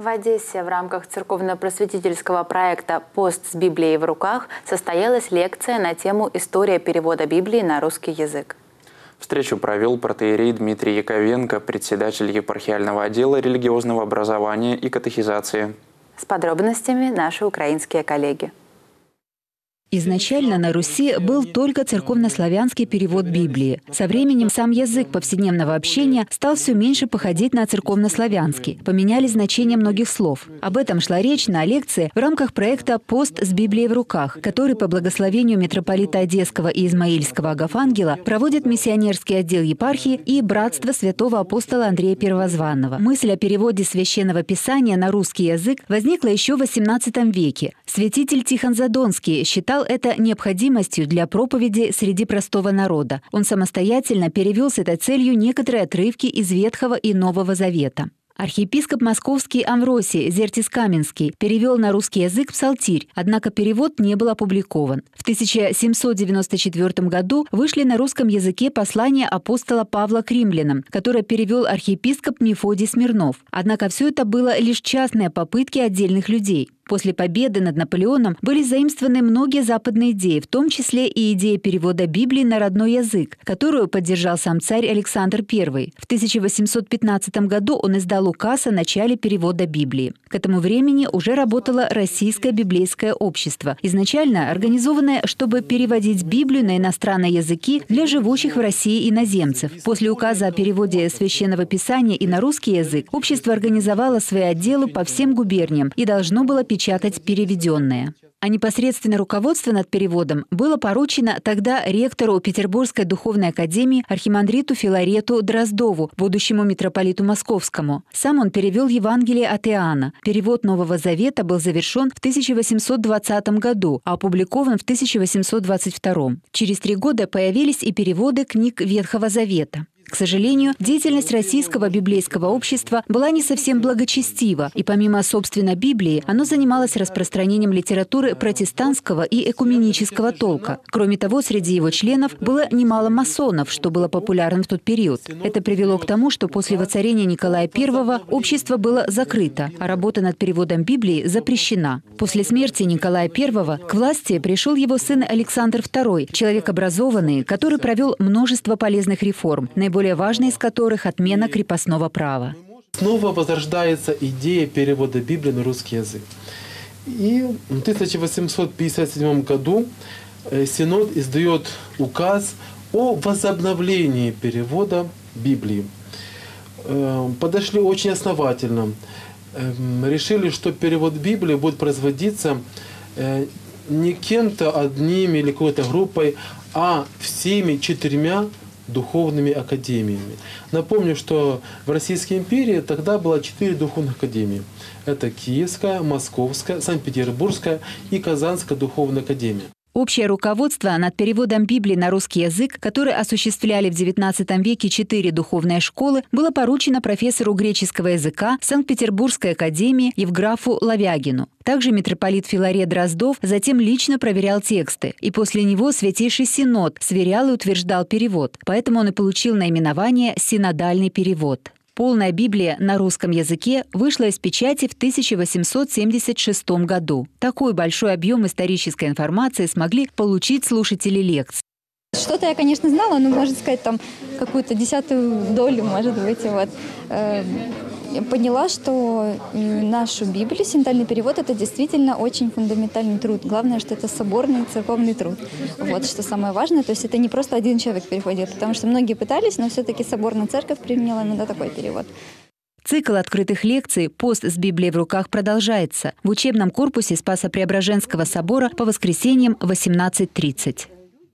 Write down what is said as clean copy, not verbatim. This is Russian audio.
В Одессе в рамках церковно-просветительского проекта «Пост с Библией в руках» состоялась лекция на тему «История перевода Библии на русский язык». Встречу провел протоиерей Дмитрий Яковенко, председатель епархиального отдела религиозного образования и катехизации. С подробностями наши украинские коллеги. Изначально на Руси был только церковнославянский перевод Библии. Со временем сам язык повседневного общения стал все меньше походить на церковнославянский. Поменялись значения многих слов. Об этом шла речь на лекции в рамках проекта «Пост с Библией в руках», который по благословению митрополита Одесского и Измаильского Агафангела проводит миссионерский отдел епархии и братство святого апостола Андрея Первозванного. Мысль о переводе священного писания на русский язык возникла еще в XVIII веке. Святитель Тихон Задонский считал это необходимостью для проповеди среди простого народа. Он самостоятельно перевел с этой целью некоторые отрывки из Ветхого и Нового Завета. Архиепископ московский Амвросий Зертис-Каменский перевел на русский язык псалтирь, однако перевод не был опубликован. В 1794 году вышли на русском языке послания апостола Павла к римлянам, которое перевел архиепископ Мефодий Смирнов. Однако все это было лишь частные попытки отдельных людей. После победы над Наполеоном были заимствованы многие западные идеи, в том числе и идея перевода Библии на родной язык, которую поддержал сам царь Александр I. В 1815 году он издал указ о начале перевода Библии. К этому времени уже работало Российское библейское общество, изначально организованное, чтобы переводить Библию на иностранные языки для живущих в России иноземцев. После указа о переводе Священного Писания и на русский язык общество организовало свои отделы по всем губерниям и должно было печатать переведенное. А непосредственно руководство над переводом было поручено тогда ректору Петербургской духовной академии архимандриту Филарету Дроздову, будущему митрополиту Московскому. Сам он перевел Евангелие от Иоанна. Перевод Нового Завета был завершен в 1820 году, а опубликован в 1822. Через 3 года появились и переводы книг Ветхого Завета. К сожалению, деятельность Российского библейского общества была не совсем благочестива, и помимо, собственно, Библии, оно занималось распространением литературы протестантского и экуменического толка. Кроме того, среди его членов было немало масонов, что было популярно в тот период. Это привело к тому, что после воцарения Николая I общество было закрыто, а работа над переводом Библии запрещена. После смерти Николая I к власти пришел его сын Александр II, человек образованный, который провел множество полезных реформ, наиболее важной из которых отмена крепостного права. Снова возрождается идея перевода Библии на русский язык. И в 1857 году Синод издает указ о возобновлении перевода Библии. Подошли очень основательно. Решили, что перевод Библии будет производиться не кем-то одним или какой-то группой, а всеми 4 духовными академиями. Напомню, что в Российской империи тогда было 4 духовных академии. Это Киевская, Московская, Санкт-Петербургская и Казанская духовная академия. Общее руководство над переводом Библии на русский язык, которое осуществляли в XIX веке 4 духовные школы, было поручено профессору греческого языка Санкт-Петербургской академии Евграфу Лавягину. Также митрополит Филарет Дроздов затем лично проверял тексты, и после него Святейший Синод сверял и утверждал перевод, поэтому он и получил наименование «Синодальный перевод». Полная Библия на русском языке вышла из печати в 1876 году. Такой большой объем исторической информации смогли получить слушатели лекций. Что-то я, конечно, знала, но, можно сказать, там какую-то 10-ю долю, может быть, Я поняла, что нашу Библию, синодальный перевод, это действительно очень фундаментальный труд. Главное, что это соборный церковный труд. Вот что самое важное. То есть это не просто один человек переводит, потому что многие пытались, но все-таки соборная церковь применила именно такой перевод. Цикл открытых лекций «Пост с Библией в руках» продолжается в учебном корпусе Спасо-Преображенского собора по воскресеньям в 18:30.